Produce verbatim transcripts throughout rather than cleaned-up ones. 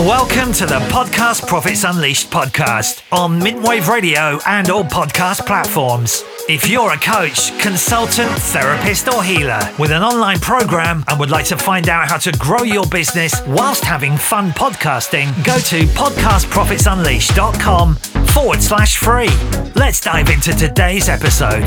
Welcome to the Podcast Profits Unleashed podcast on Mintwave Radio and all podcast platforms. If you're a coach, consultant, therapist, or healer with an online program and would like to find out how to grow your business whilst having fun podcasting, go to podcastprofitsunleashed.com forward slash free. Let's dive into today's episode.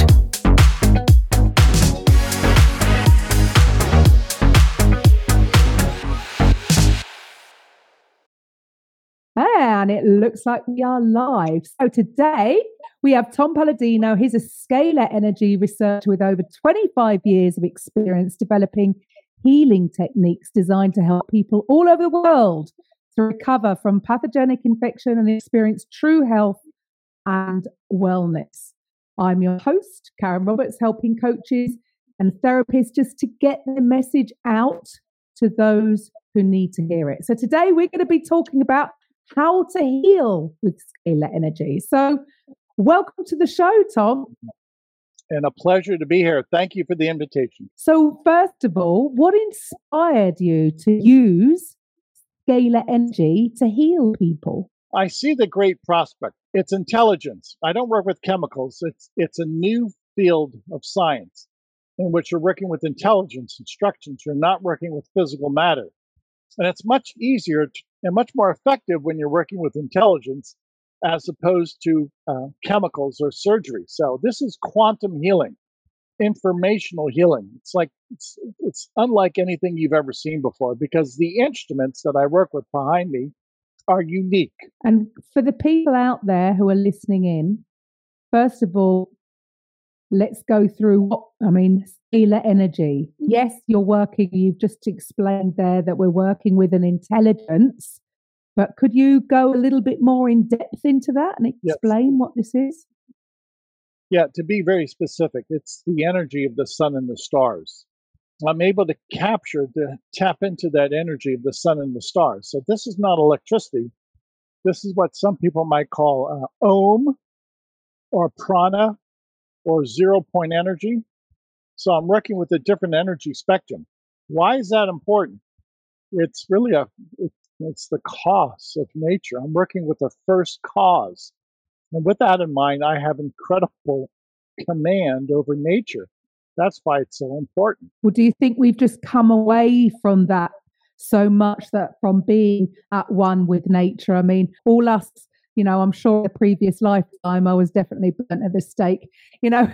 And it looks like we are live. So today we have Tom Palladino. He's a scalar energy researcher with over twenty-five years of experience developing healing techniques designed to help people all over the world to recover from pathogenic infection and experience true health and wellness. I'm your host, Karen Roberts, helping coaches and therapists just to get the message out to those who need to hear it. So today we're going to be talking about how to heal with scalar energy. So welcome to the show, Tom. And a pleasure to be here. Thank you for the invitation. So first of all, what inspired you to use scalar energy to heal people? I see the great prospect. It's intelligence. I don't work with chemicals. It's it's a new field of science in which you're working with intelligence instructions. You're not working with physical matter. And it's much easier to, and much more effective when you're working with intelligence as opposed to uh, chemicals or surgery. So this is quantum healing, informational healing. It's like it's, it's unlike anything you've ever seen before because the instruments that I work with behind me are unique. And for the people out there who are listening in, first of all, let's go through what, I mean, scalar energy. Yes, you're working, you've just explained there that we're working with an intelligence, but could you go a little bit more in depth into that and explain yes. what this is? Yeah, to be very specific, it's the energy of the sun and the stars. I'm able to capture, to tap into that energy of the sun and the stars. So this is not electricity. This is what some people might call uh, ohm or prana, or zero point energy. So I'm working with a different energy spectrum. Why is that important? It's really a, it's the cause of nature. I'm working with the first cause. And with that in mind, I have incredible command over nature. That's why it's so important. Well, do you think we've just come away from that so much, that from being at one with nature? I mean, all us, you know, I'm sure in the previous lifetime I was definitely burnt at the stake. You know,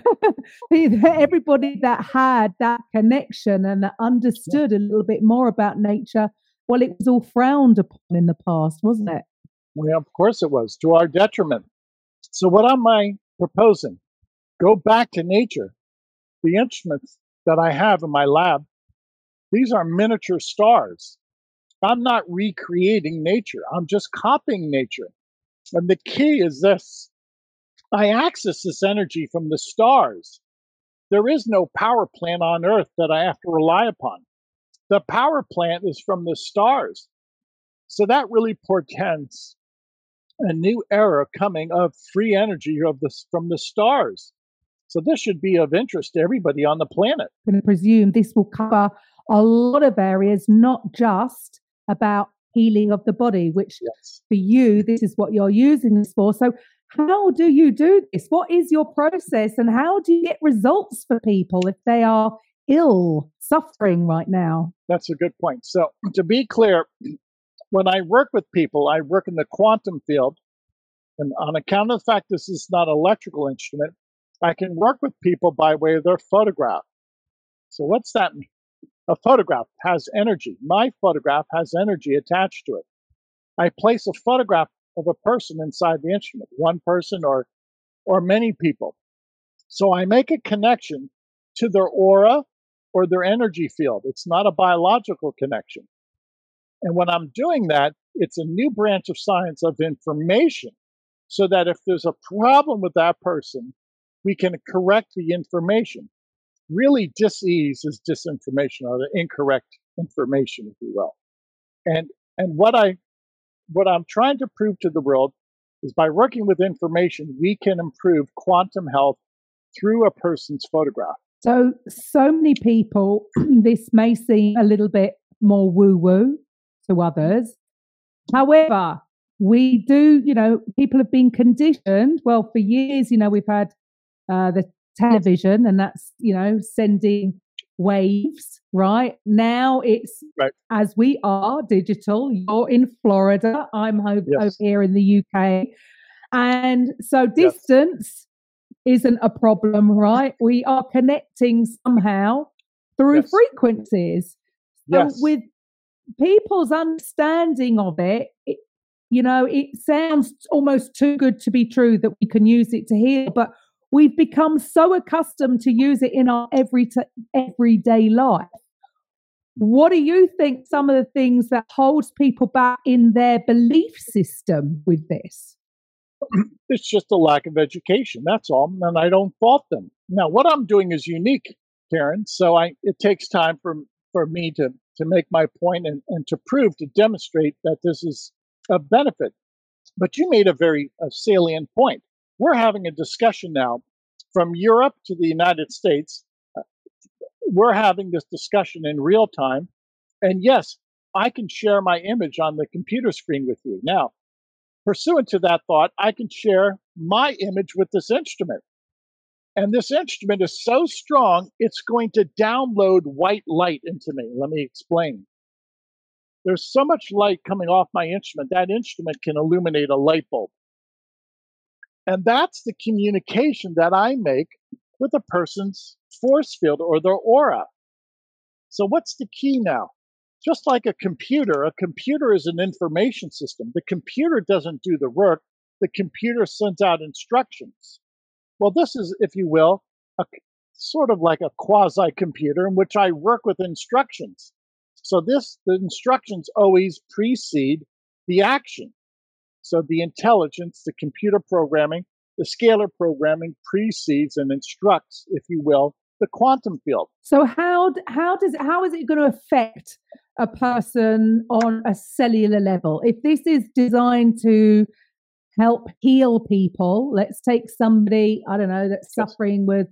everybody that had that connection and that understood a little bit more about nature, well, it was all frowned upon in the past, wasn't it? Well, of course it was, to our detriment. So what am I proposing? Go back to nature. The instruments that I have in my lab, these are miniature stars. I'm not recreating nature. I'm just copying nature. And the key is this. I access this energy from the stars. There is no power plant on Earth that I have to rely upon. The power plant is from the stars. So that really portends a new era coming of free energy of this from the stars. So this should be of interest to everybody on the planet. I'm going to presume this will cover a lot of areas, not just about healing of the body, which yes. for you, this is what you're using this for. So how do you do this? What is your process and how do you get results for people if they are ill, suffering right now? That's a good point. So to be clear, when I work with people, I work in the quantum field. And on account of the fact this is not an electrical instrument, I can work with people by way of their photograph. So what's that mean? A photograph has energy. My photograph has energy attached to it. I place a photograph of a person inside the instrument, one person or, or many people. So I make a connection to their aura or their energy field. It's not a biological connection. And when I'm doing that, it's a new branch of science of information so that if there's a problem with that person, we can correct the information. Really, dis-ease is disinformation or the incorrect information, if you will. And and what I what I'm trying to prove to the world is by working with information, we can improve quantum health through a person's photograph. So, so many people, this may seem a little bit more woo-woo to others, However, we do, you know, people have been conditioned. Well, for years, you know, we've had uh, the television, and that's, you know, sending waves, right? Now it's, Right. as we are digital, you're in Florida, I'm ho- Yes. over here in the U K. And so Yes. distance isn't a problem, right? We are connecting somehow through Yes. frequencies. So Yes. with people's understanding of it, it, you know, it sounds almost too good to be true that we can use it to heal, but we've become so accustomed to use it in our every t- everyday life. What do you think some of the things that holds people back in their belief system with this? It's just a lack of education. That's all, and I don't fault them. Now, what I'm doing is unique, Karen. So I, it takes time for for me to to make my point and, and to prove, to demonstrate that this is a benefit. But you made a very uh, salient point. We're having a discussion now from Europe to the United States. Uh, we're having this discussion in real time, and yes, I can share my image on the computer screen with you now. Pursuant to that thought, I can share my image with this instrument. And this instrument is so strong, it's going to download white light into me. Let me explain. There's so much light coming off my instrument, that instrument can illuminate a light bulb. And that's the communication that I make with a person's force field or their aura. So what's the key now? Just like a computer, a computer is an information system. The computer doesn't do the work. The computer sends out instructions. Well, this is, if you will, a sort of like a quasi-computer in which I work with instructions. So this, the instructions always precede the action. So the intelligence, the computer programming, the scalar programming precedes and instructs, if you will, the quantum field. So how how does how is it going to affect a person on a cellular level? If this is designed to help heal people, let's take somebody, I don't know, that's suffering with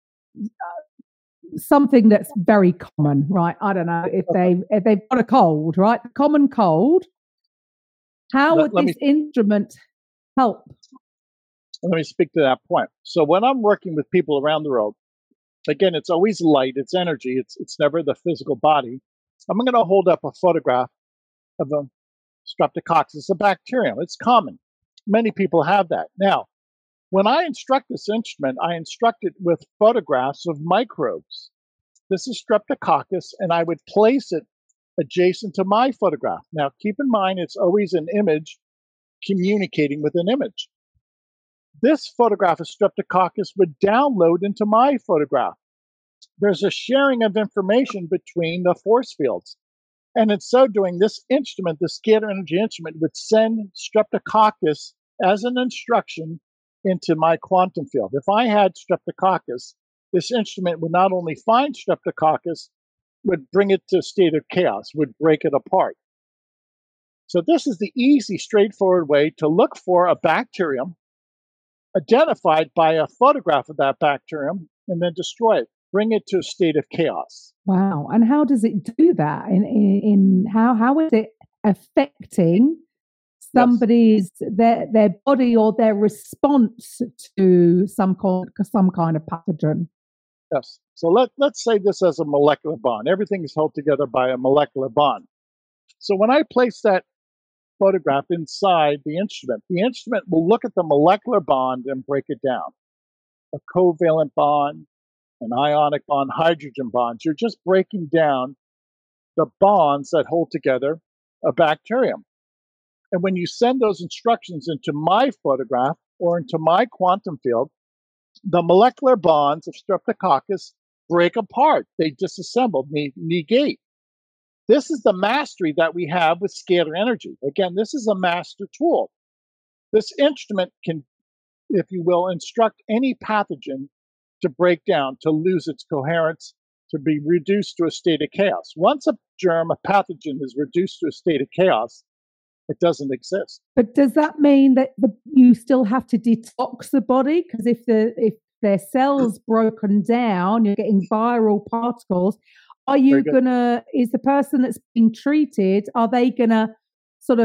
uh, something that's very common, right? I don't know, if they if they've got a cold, right? The common cold. How Let- would let this me- instrument help? Let me speak to that point. So when I'm working with people around the world, again, it's always light, it's energy, it's it's never the physical body. I'm going to hold up a photograph of a streptococcus, a bacterium. It's common. Many people have that. Now, when I instruct this instrument, I instruct it with photographs of microbes. This is streptococcus, and I would place it adjacent to my photograph. Now, keep in mind, it's always an image communicating with an image. This photograph of streptococcus would download into my photograph. There's a sharing of information between the force fields. And in so doing, this instrument, the scalar energy instrument, would send streptococcus as an instruction into my quantum field. If I had streptococcus, this instrument would not only find streptococcus, would bring it to a state of chaos, would break it apart. So this is the easy, straightforward way to look for a bacterium identified by a photograph of that bacterium and then destroy it, bring it to a state of chaos. Wow. And how does it do that? In, in, in how how is it affecting somebody's their their body or their response to some kind some kind of pathogen? Yes. So let, let's say this as a molecular bond. Everything is held together by a molecular bond. So when I place that photograph inside the instrument, the instrument will look at the molecular bond and break it down. A covalent bond, an ionic bond, hydrogen bonds. You're just breaking down the bonds that hold together a bacterium. And when you send those instructions into my photograph or into my quantum field, the molecular bonds of streptococcus break apart. They disassemble, ne- negate. This is the mastery that we have with scalar energy. Again, this is a master tool. This instrument can, if you will, instruct any pathogen to break down, to lose its coherence, to be reduced to a state of chaos. Once a germ, a pathogen is reduced to a state of chaos, it doesn't exist. But does that mean that the, you still have to detox the body? Because if the if their cells broken down, you're getting viral particles. Are you gonna? Is the person that's being treated? Are they gonna sort of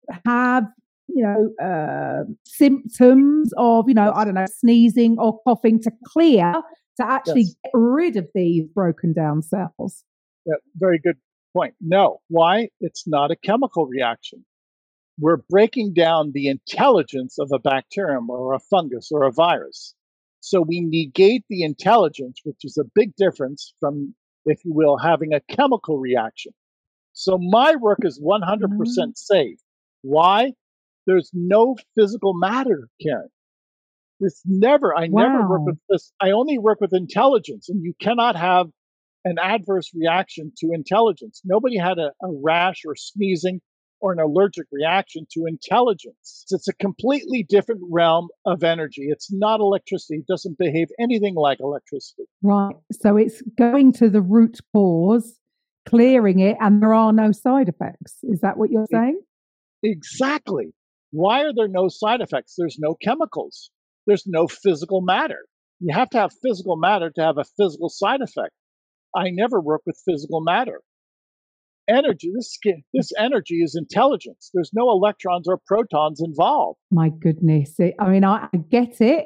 have, you know, uh, symptoms of, you know, I don't know, sneezing or coughing to clear, to actually Yes. get rid of these broken down cells? Yeah, very good point. No. Why? It's not a chemical reaction. We're breaking down the intelligence of a bacterium or a fungus or a virus. So we negate the intelligence, which is a big difference from, if you will, having a chemical reaction. So my work is one hundred Mm. percent safe. Why? There's no physical matter, Karen. It's never, I never work Wow. with this. I only work with intelligence, and you cannot have an adverse reaction to intelligence. Nobody had a, a rash or sneezing or an allergic reaction to intelligence. It's a completely different realm of energy. It's not electricity. It doesn't behave anything like electricity. Right. So it's going to the root cause, clearing it, and there are no side effects. Is that what you're E- saying? Exactly. Why are there no side effects? There's no chemicals. There's no physical matter. You have to have physical matter to have a physical side effect. I never work with physical matter. Energy, this skin, this energy is intelligence. There's no electrons or protons involved. My goodness. It, I mean, I, I get it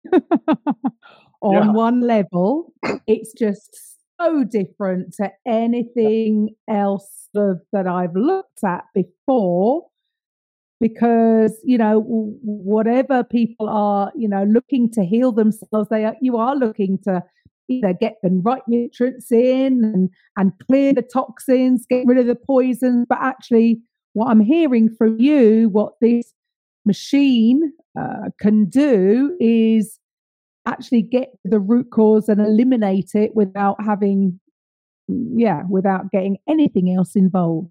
on Yeah. one level. It's just so different to anything else of, that I've looked at before. Because, you know, w- whatever people are, you know, looking to heal themselves, they are, you are looking to either get the right nutrients in and, and clear the toxins, get rid of the poisons. But actually, what I'm hearing from you, what this machine uh, can do is actually get to the root cause and eliminate it without having, yeah, without getting anything else involved.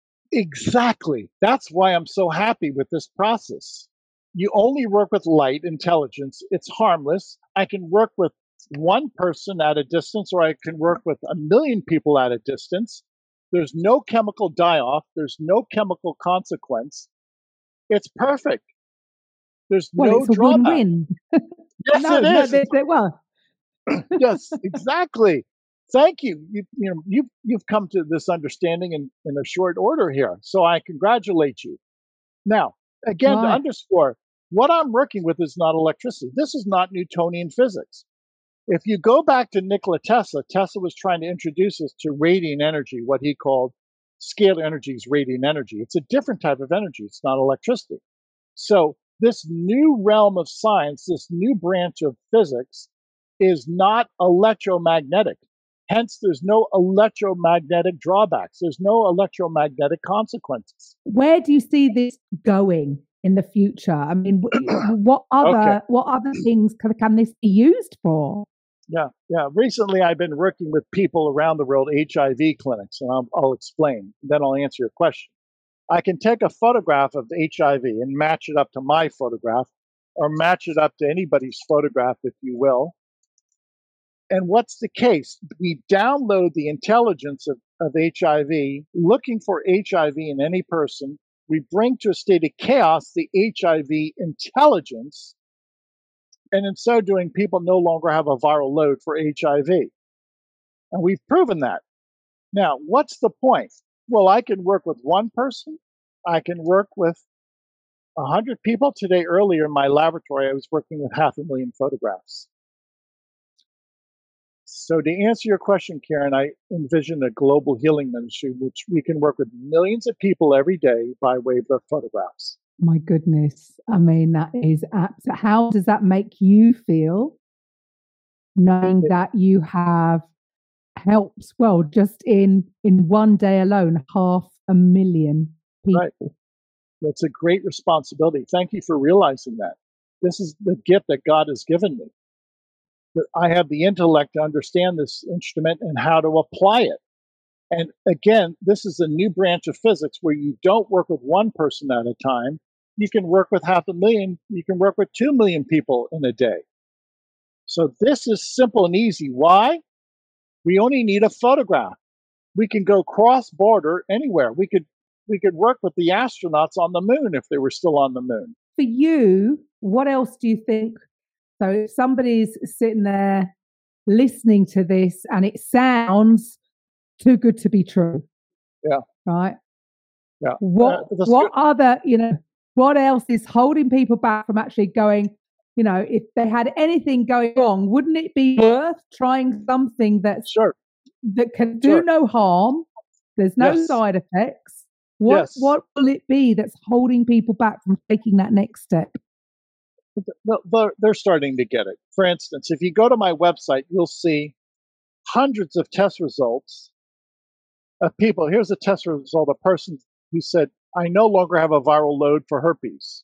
Exactly. That's why I'm so happy with this process. You only work with light intelligence. It's harmless. I can work with one person at a distance, or I can work with a million people at a distance. There's no chemical die off, there's no chemical consequence. It's perfect. There's Well, no it's a drawback. win-win. Yes, no, it no, is. they, they, well, Yes, exactly. Thank you. You, you know, you've you've come to this understanding in, in a short order here. So I congratulate you. Now, again, to right. underscore, what I'm working with is not electricity. This is not Newtonian physics. If you go back to Nikola Tesla, Tesla was trying to introduce us to radiant energy, what he called scalar energy is radiant energy. It's a different type of energy. It's not electricity. So this new realm of science, this new branch of physics, is not electromagnetic. Hence, there's no electromagnetic drawbacks. There's no electromagnetic consequences. Where do you see this going in the future? I mean, wh- what other Okay. what other things can, can this be used for? Yeah, yeah. Recently, I've been working with people around the world, H I V clinics, and I'll, I'll explain. Then I'll answer your question. I can take a photograph of H I V and match it up to my photograph, or match it up to anybody's photograph, if you will. And what's the case? We download the intelligence of, of H I V, looking for H I V in any person. We bring to a state of chaos the H I V intelligence. And in so doing, people no longer have a viral load for H I V. And we've proven that. Now, what's the point? Well, I can work with one person. I can work with one hundred people. Today, earlier in my laboratory, I was working with half a million photographs. So to answer your question, Karen, I envision a global healing ministry, which we can work with millions of people every day by way of their photographs. My goodness. I mean, that is apt. How does that make you feel knowing It- that you have helped, well, just in in one day alone, half a million people? Right. That's a great responsibility. Thank you for realizing that. This is the gift that God has given me. That I have the intellect to understand this instrument and how to apply it. And again, this is a new branch of physics where you don't work with one person at a time. You can work with half a million. You can work with two million people in a day. So this is simple and easy. Why? We only need a photograph. We can go cross border anywhere. We could we could work with the astronauts on the moon if they were still on the moon. For you, what else do you think? So if somebody's sitting there listening to this and it sounds too good to be true. Yeah. Right. Yeah. What Uh, what other, you know, what else is holding people back from actually going, you know, if they had anything going wrong, wouldn't it be worth trying something that's sure. that can do Sure. no harm? There's no Yes. side effects. What Yes. what will it be that's holding people back from taking that next step? They're, they're starting to get it. For instance, if you go to my website, you'll see hundreds of test results of people. Here's a test result: a person who said, "I no longer have a viral load for herpes."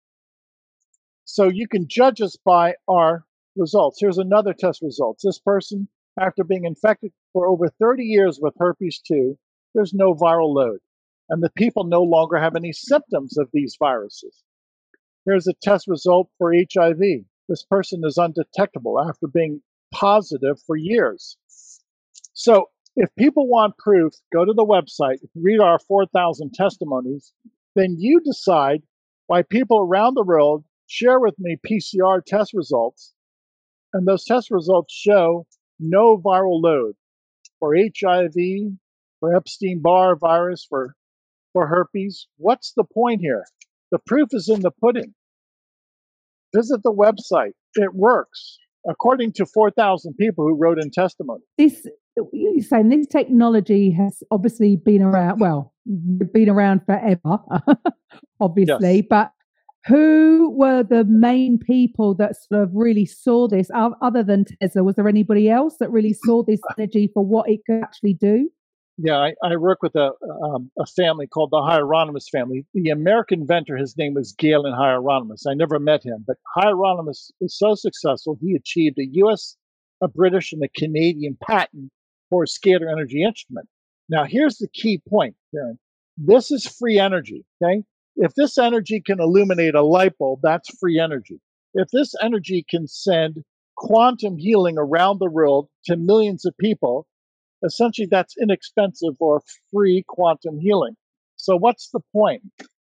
So you can judge us by our results. Here's another test result. This person, after being infected for over thirty years with herpes two, there's no viral load. And the people no longer have any symptoms of these viruses. Here's a test result for H I V. This person is undetectable after being positive for years. So if people want proof, go to the website, read our four thousand testimonies, then you decide why people around the world share with me P C R test results, and those test results show no viral load for H I V, for Epstein-Barr virus, for, for herpes. What's the point here? The proof is in the pudding. Visit the website. It works, according to four thousand people who wrote in testimony. This, you're saying this technology has obviously been around, well, been around forever, obviously, Yes. but who were the main people that sort of really saw this, other than Tesla? Was there anybody else that really saw this energy for what it could actually do? Yeah, I, I work with a um, a family called the Hieronymus family. The American inventor, his name was Galen Hieronymus. I never met him, but Hieronymus was so successful, he achieved a U S, a British, and a Canadian patent for a scalar energy instrument. Now, here's the key point, Karen. This is free energy, okay? If this energy can illuminate a light bulb, that's free energy. If this energy can send quantum healing around the world to millions of people, essentially that's inexpensive or free quantum healing. So what's the point?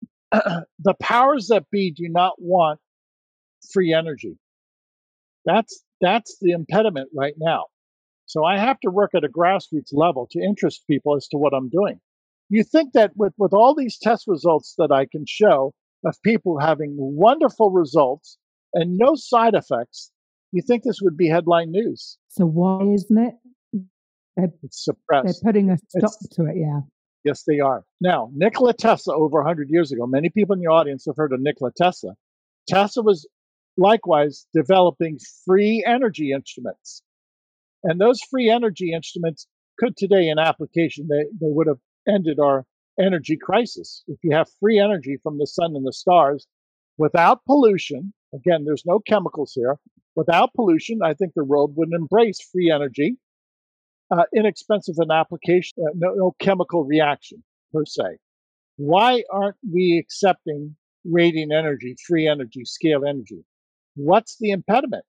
The powers that be do not want free energy. That's that's the impediment right now. So I have to work at a grassroots level to interest people as to what I'm doing. You think that with, with all these test results that I can show of people having wonderful results and no side effects, you think this would be headline news. So why isn't it? They're, it's suppressed. They're putting a stop it's, to it, yeah. Yes, they are. Now, Nikola Tesla, over one hundred years ago, many people in the audience have heard of Nikola Tesla. Tesla was likewise developing free energy instruments. And those free energy instruments could today, in application, they, they would have ended our energy crisis. If you have free energy from the sun and the stars without pollution, again, there's no chemicals here, without pollution, I think the world would embrace free energy, uh, inexpensive in application, uh, no, no chemical reaction per se. Why aren't we accepting radiant energy, free energy, scale energy? What's the impediment?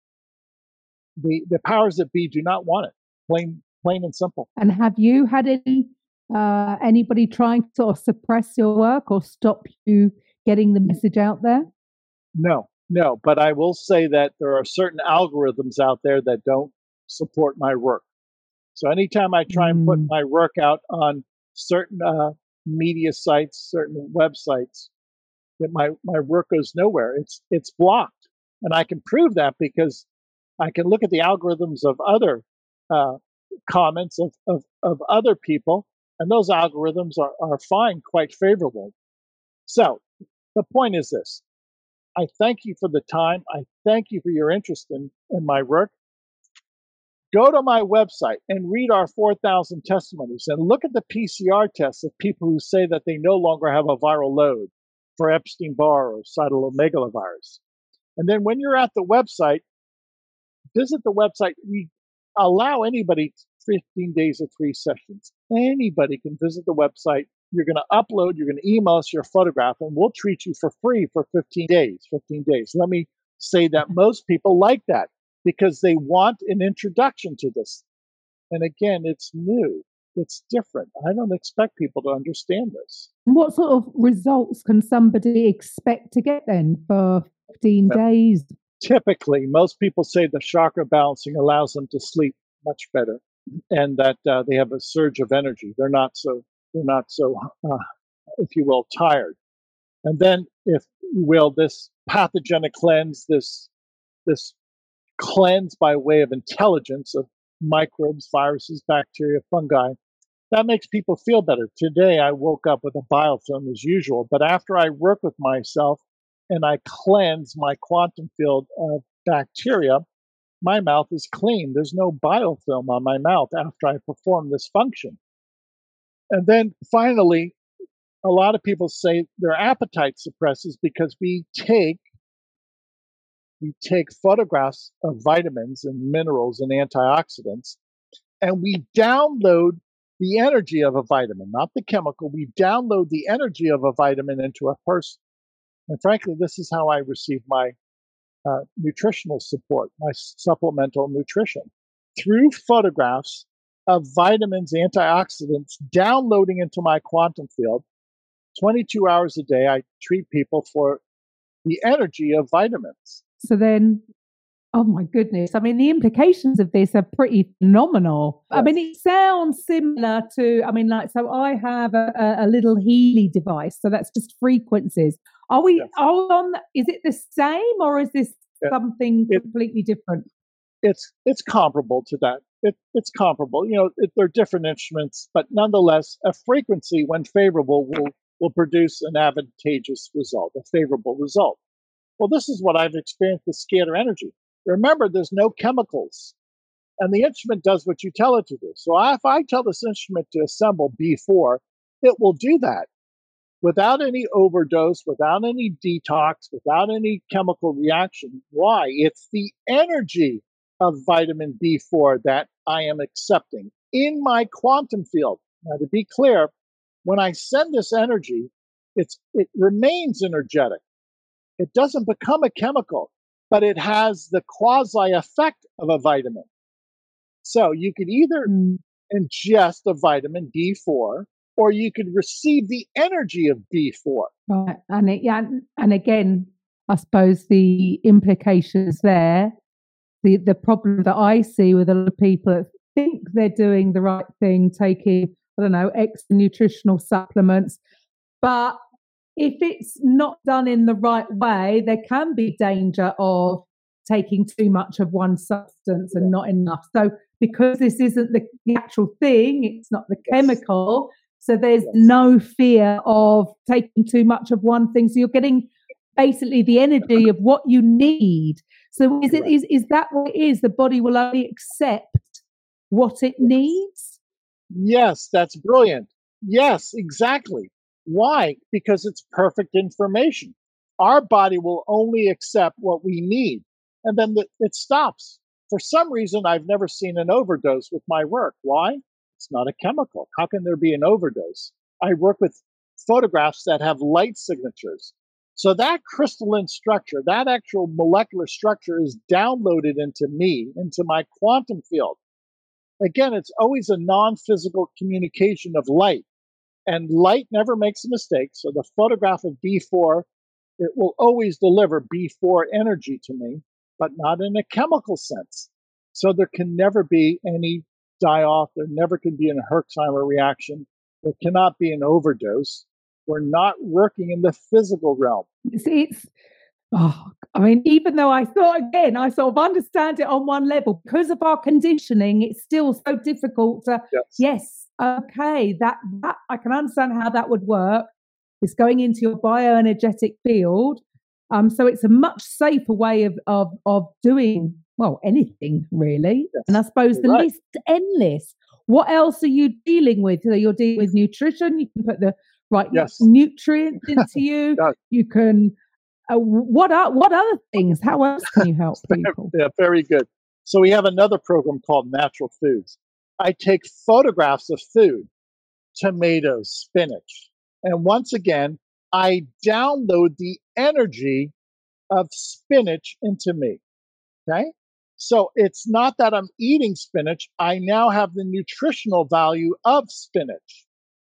The, the powers that be do not want it, plain plain and simple. And have you had any uh, anybody trying to sort of suppress your work or stop you getting the message out there? No, no. But I will say that there are certain algorithms out there that don't support my work. So anytime I try mm. and put my work out on certain uh, media sites, certain websites, that my, my work goes nowhere. It's it's blocked. And I can prove that because I can look at the algorithms of other uh, comments of, of, of other people, and those algorithms are, are fine, quite favorable. So the point is this. I thank you for the time. I thank you for your interest in, in my work. Go to my website and read our four thousand testimonies and look at the P C R tests of people who say that they no longer have a viral load for Epstein-Barr or cytomegalovirus. And then when you're at the website, visit the website. We allow anybody fifteen days of free sessions. Anybody can visit the website. You're going to upload, you're going to email us your photograph, and we'll treat you for free for fifteen days. fifteen days. Let me say that most people like that because they want an introduction to this. And again, it's new. It's different. I don't expect people to understand this. What sort of results can somebody expect to get then for fifteen days? Typically, most people say the chakra balancing allows them to sleep much better, and that uh, they have a surge of energy. They're not so they're not so uh, if you will, tired. And then, if you will, this pathogenic cleanse, this this cleanse by way of intelligence of microbes, viruses, bacteria, fungi, that makes people feel better. Today, I woke up with a biofilm as usual, but after I work with myself and I cleanse my quantum field of bacteria, my mouth is clean. There's no biofilm on my mouth after I perform this function. And then finally, a lot of people say their appetite suppresses because we take we take photographs of vitamins and minerals and antioxidants, and we download the energy of a vitamin, not the chemical. We download the energy of a vitamin into a person. And frankly, this is how I receive my uh, nutritional support, my supplemental nutrition, through photographs of vitamins, antioxidants, downloading into my quantum field. twenty-two hours a day, I treat people for the energy of vitamins. So then, oh my goodness. I mean, the implications of this are pretty phenomenal. Yes. I mean, it sounds similar to, I mean, like, so I have a, a little Healy device. So that's just frequencies. Are we, yes. are we on, is it the same or is this yeah. something it, completely different? It's it's comparable to that. It, it's comparable. You know, it, they're different instruments, but nonetheless, a frequency, when favorable, will will produce an advantageous result, a favorable result. Well, this is what I've experienced with scalar energy. Remember, there's no chemicals, and the instrument does what you tell it to do. So if I tell this instrument to assemble B four, it will do that without any overdose, without any detox, without any chemical reaction. Why? It's the energy of vitamin B four that I am accepting in my quantum field. Now, to be clear, when I send this energy, it's, it remains energetic. It doesn't become a chemical, but it has the quasi effect of a vitamin. So you could either mm. ingest a vitamin B four, or you could receive the energy of B four. Right. And it, yeah, and again, I suppose the implications there, the, the problem that I see with a lot of people that think they're doing the right thing, taking, I don't know, extra nutritional supplements, but if it's not done in the right way, there can be danger of taking too much of one substance and not enough. So because this isn't the, the actual thing, it's not the yes. chemical, so there's yes. no fear of taking too much of one thing. So you're getting basically the energy of what you need. So is it is, is that what it is? The body will only accept what it needs? Yes, that's brilliant. Yes, exactly. Why? Because it's perfect information. Our body will only accept what we need, and then the, it stops. For some reason, I've never seen an overdose with my work. Why? It's not a chemical. How can there be an overdose? I work with photographs that have light signatures. So that crystalline structure, that actual molecular structure is downloaded into me, into my quantum field. Again, it's always a non-physical communication of light. And light never makes a mistake. So the photograph of B four, it will always deliver B four energy to me, but not in a chemical sense. So there can never be any die-off. There never can be a Herxheimer reaction. There cannot be an overdose. We're not working in the physical realm. It's, it's oh, I mean, even though I thought, again, I sort of understand it on one level, because of our conditioning, it's still so difficult to, yes, yes okay, that, that I can understand how that would work. It's going into your bioenergetic field. Um, so it's a much safer way of, of, of doing, well, anything really. Yes. And I suppose You're the right. list endless. What else are you dealing with? So you're dealing with nutrition. You can put the right yes. nutrients into you. yes. You can, uh, what are, what other things? How else can you help people? Yeah, very good. So we have another program called Natural Foods. I take photographs of food, tomatoes, spinach. And once again, I download the energy of spinach into me. Okay? So it's not that I'm eating spinach. I now have the nutritional value of spinach.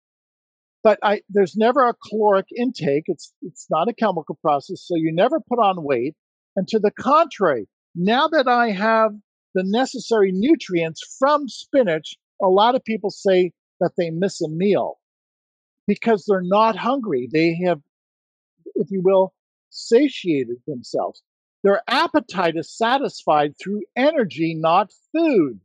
But I, there's never a caloric intake. It's, it's not a chemical process, so you never put on weight. And to the contrary, now that I have the necessary nutrients from spinach, a lot of people say that they miss a meal. because they're not hungry. They have, if you will, satiated themselves. Their appetite is satisfied through energy, not food.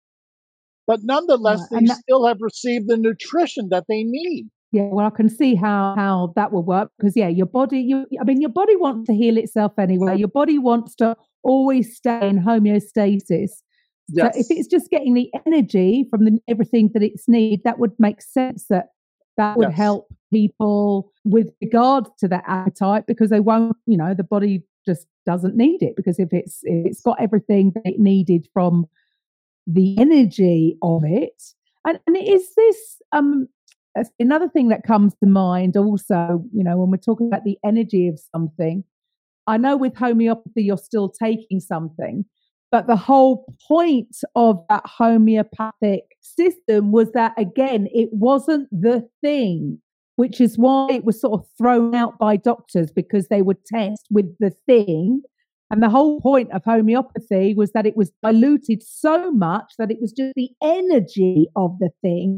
But nonetheless, Right. they And that, still have received the nutrition that they need. yeah, well, I can see how how that will work because yeah, your body. You, I mean, your body wants to heal itself anyway. Your body wants to always stay in homeostasis. So if Yes, it's just getting the energy from the, everything that it's need, that would make sense that that would yes, help people with regards to that appetite because they won't, you know, the body just doesn't need it because if it's if it's got everything that it needed from the energy of it. And, and is this um another thing that comes to mind also, you know, when we're talking about the energy of something? I know with homeopathy, you're still taking something, but the whole point of that homeopathic system was that, again, it wasn't the thing, which is why it was sort of thrown out by doctors because they would test with the thing. And the whole point of homeopathy was that it was diluted so much that it was just the energy of the thing.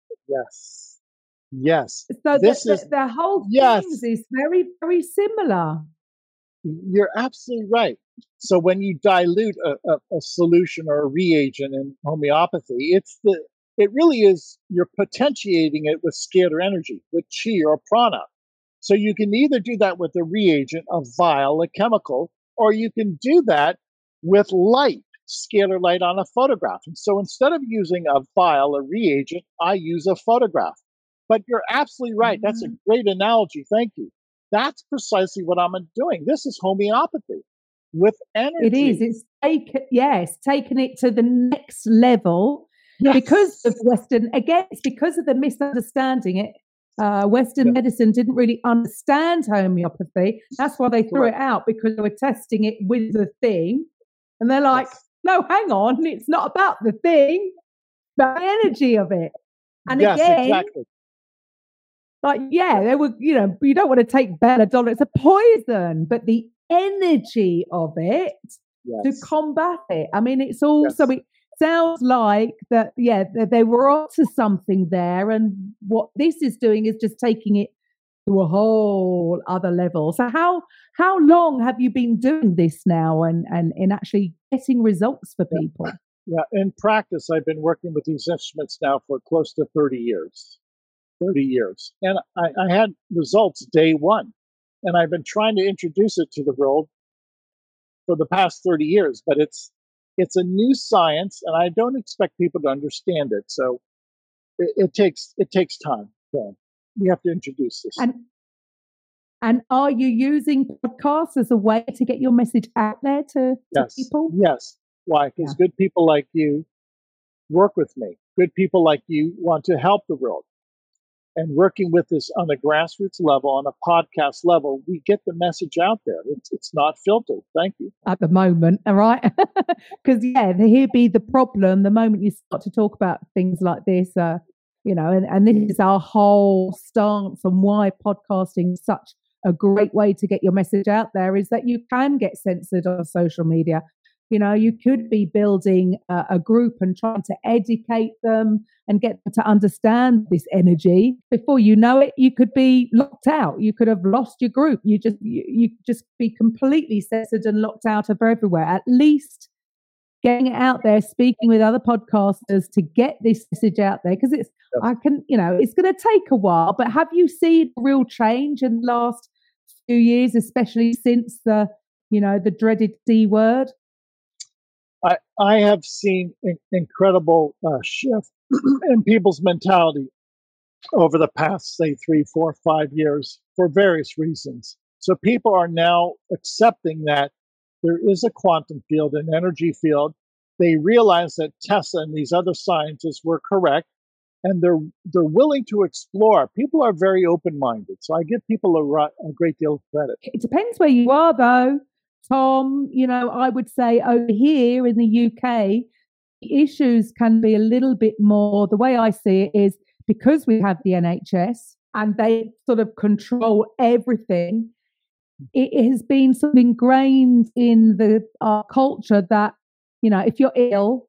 yes, yes. So the, This the, is, the whole things yes, is very, very similar. you're absolutely right. So when you dilute a, a, a solution or a reagent in homeopathy, it's the it really is you're potentiating it with scalar energy, with chi or prana. So you can either do that with a reagent, a vial, a chemical, or you can do that with light, scalar light on a photograph. And so instead of using a vial, a reagent, I use a photograph. But you're absolutely right. That's a Mm. great analogy. Thank you. That's precisely what I'm doing. This is homeopathy with It is. energy. It's taken, yes, taken it to the next level because of Yes. Western, again, it's because of the misunderstanding. It uh, Western Yeah, medicine didn't really understand homeopathy. That's why they threw it correct. out because they were testing it with the thing. And they're like, Yes. no, hang on, it's not about the thing, but the energy of it. And Yes, again, exactly. like, yeah, Yeah. they were, you know, you don't want to take belladonna, it's a poison, but the energy of it to Yes. combat it. I mean, it's also, Yes. it sounds like that, yeah, that they were onto something there. And what this is doing is just taking it to a whole other level. So how how long have you been doing this now and, and, and actually getting results for Yeah. people? Yeah. In practice, I've been working with these instruments now for close to thirty years. thirty years. And I, I had results day one. And I've been trying to introduce it to the world for the past thirty years, but it's it's a new science and I don't expect people to understand it. So it, it takes it takes time. Yeah. We have to introduce this. And and are you using podcasts as a way to get your message out there to, to Yes. people? Yes. Why? Yeah. Because good people like you work with me. Good people like you want to help the world. And working with this on a grassroots level, on a podcast level, we get the message out there. It's it's not filtered. Thank you. At the moment, all right? Because, yeah, here be the problem the moment you start to talk about things like this, uh, you know, and, and this is our whole stance on why podcasting is such a great way to get your message out there is that you can get censored on social media. You know, you could be building a, a group and trying to educate them and get them to understand this energy. Before you know it, you could be locked out. You could have lost your group. You just you, you just be completely censored and locked out of everywhere. At least getting it out there, speaking with other podcasters to get this message out there, because it's Yes. I can you know it's going to take a while. But have you seen real change in the last few years, especially since the you know the dreaded C word? I, I have seen in, incredible uh, shift in people's mentality over the past, say, three, four, five years for various reasons. So people are now accepting that there is a quantum field, an energy field. They realize that Tesla and these other scientists were correct, and they're they're willing to explore. People are very open-minded, so I give people a, a great deal of credit. It depends where you are, though, Tom. You know, I would say over here in the U K, the issues can be a little bit more. The way I see it is because we have the N H S and they sort of control everything. It has been sort of ingrained in the our culture that you know if you're ill,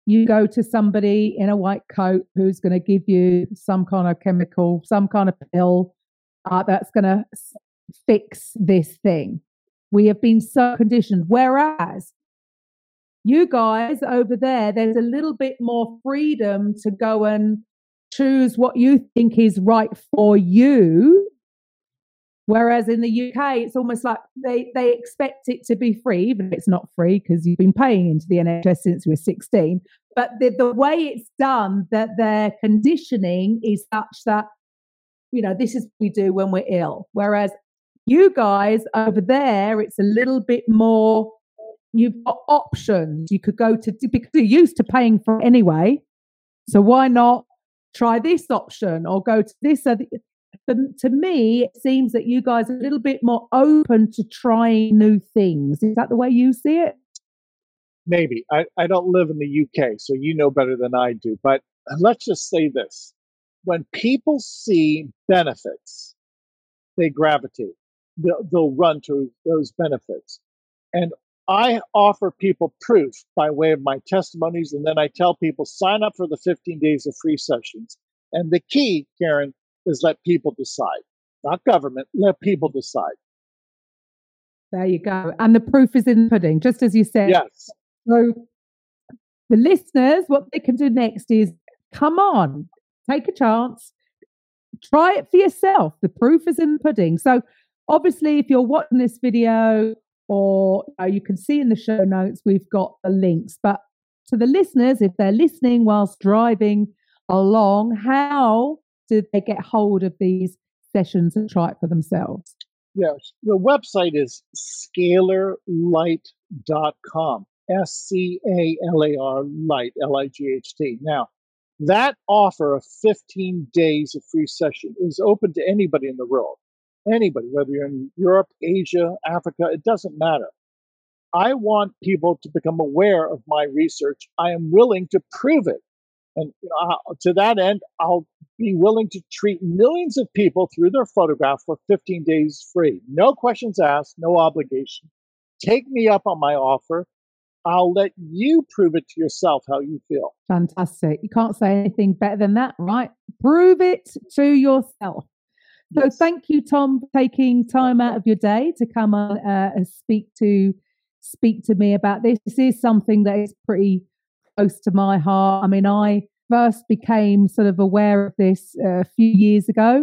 you go to somebody in a white coat who's going to give you some kind of chemical, some kind of pill uh, that's going to fix this thing. We have been so conditioned. Whereas you guys over there, there's a little bit more freedom to go and choose what you think is right for you. Whereas in the U K, it's almost like they, they expect it to be free, even if it's not free because you've been paying into the N H S since you were sixteen. But the, the way it's done, that their conditioning is such that, you know, this is what we do when we're ill. Whereas you guys over there, it's a little bit more, you've got options. You could go to, because you're used to paying for it anyway. So why not try this option or go to this? But to me, it seems that you guys are a little bit more open to trying new things. Is that the way you see it? Maybe. I, I don't live in the U K, so you know better than I do. But let's just say this. When people see benefits, they gravitate. They'll, they'll run to those benefits. And I offer people proof by way of my testimonies, and then I tell people, sign up for the fifteen days of free sessions. And the key, Karen, is let people decide. Not government, let people decide. There you go. And the proof is in the pudding, just as you said. Yes. So the listeners, what they can do next is, come on, take a chance, try it for yourself. The proof is in the pudding. So obviously, if you're watching this video, or uh, you can see in the show notes, we've got the links. But to the listeners, if they're listening whilst driving along, how do they get hold of these sessions and try it for themselves? Yes. The website is scalar light dot com. S C A L A R light, L I G H T. Now, that offer of fifteen days of free session is open to anybody in the world. Anybody, whether you're in Europe, Asia, Africa, it doesn't matter. I want people to become aware of my research. I am willing to prove it. And uh, to that end, I'll be willing to treat millions of people through their photograph for fifteen days free. No questions asked, no obligation. Take me up on my offer. I'll let you prove it to yourself how you feel. Fantastic. You can't say anything better than that, right? Prove it to yourself. So yes. Thank you, Tom, for taking time out of your day to come on uh, and speak to speak to me about this. This is something that is pretty close to my heart. I mean, I first became sort of aware of this uh, a few years ago,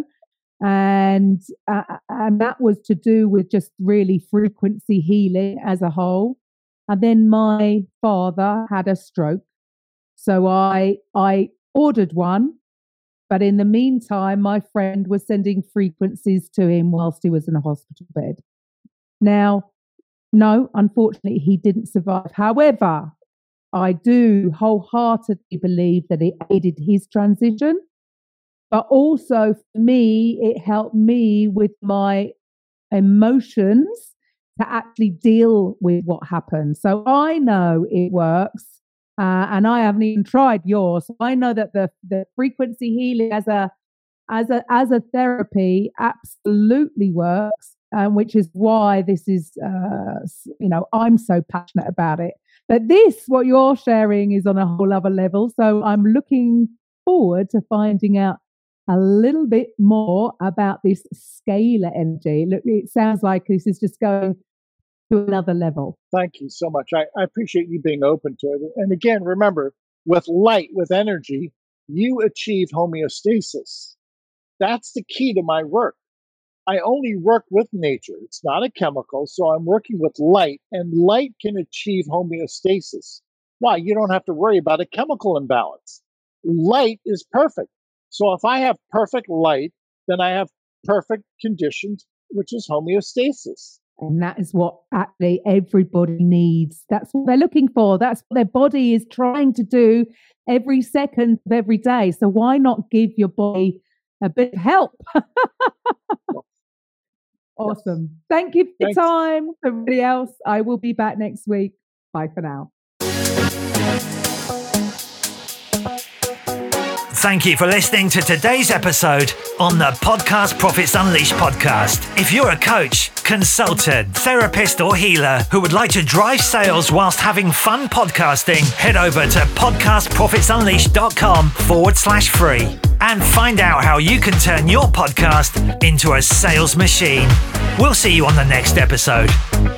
and uh, and that was to do with just really frequency healing as a whole. And then my father had a stroke, so I I ordered one. But in the meantime, my friend was sending frequencies to him whilst he was in a hospital bed. Now, no, unfortunately, he didn't survive. However, I do wholeheartedly believe that it aided his transition. But also for me, it helped me with my emotions to actually deal with what happened. So I know it works. Uh, and I haven't even tried yours. So I know that the, the frequency healing as a as a as a therapy absolutely works, um, which is why this is uh, you know I'm so passionate about it. But this, what you're sharing, is on a whole other level. So I'm looking forward to finding out a little bit more about this scalar energy. Look, it sounds like this is just going to another level. Thank you so much. I, I appreciate you being open to it. And again, remember, with light, with energy, you achieve homeostasis. That's the key to my work. I only work with nature. It's not a chemical, so I'm working with light, and light can achieve homeostasis. Why? You don't have to worry about a chemical imbalance. Light is perfect. So if I have perfect light, then I have perfect conditions, which is homeostasis. And that is what actually everybody needs. That's what they're looking for. That's what their body is trying to do every second of every day. So why not give your body a bit of help? Awesome. Thank you for your Thanks. time. Everybody else, I will be back next week. Bye for now. Thank you for listening to today's episode on the Podcast Profits Unleashed podcast. If you're a coach, consultant, therapist, or healer who would like to drive sales whilst having fun podcasting, head over to podcastprofitsunleashed.com forward slash free and find out how you can turn your podcast into a sales machine. We'll see you on the next episode.